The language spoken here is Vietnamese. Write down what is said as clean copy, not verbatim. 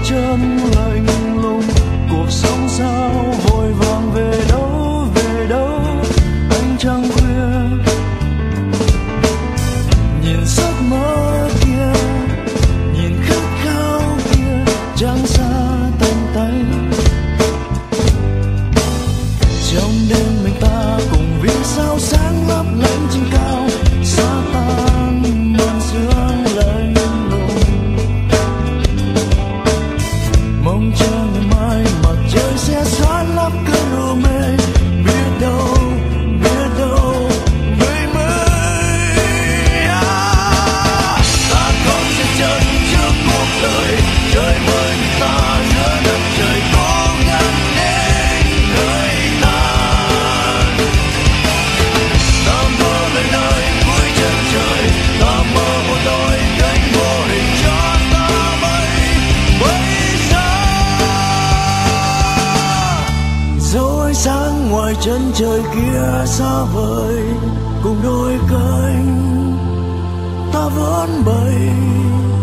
chân lạnh lùng. Cuộc sống sao vội vàng về đâu anh chẳng khuya. Nhìn giấc mơ kia, nhìn khát khao kia chẳng xa tầm tay. Trong đêm mình ta cùng vì sao sáng lấp lánh trên cao, xa tan màn sương lạnh lùng. Mong cho ngày mai mặt trời sẽ xóa lấp cơn u mê. Biết đâu mây mây ta không sẽ chân trước cuộc đời. Trời mời ta giữa đất trời cố gắng đến nơi ta. Ta mơ về nơi cuối chân trời, ta mơ một đôi cánh vô hình cho ta bay xa. Dẫu ánh sáng ngoài chân trời kia xa vời, cùng đôi cánh ta vẫn bay.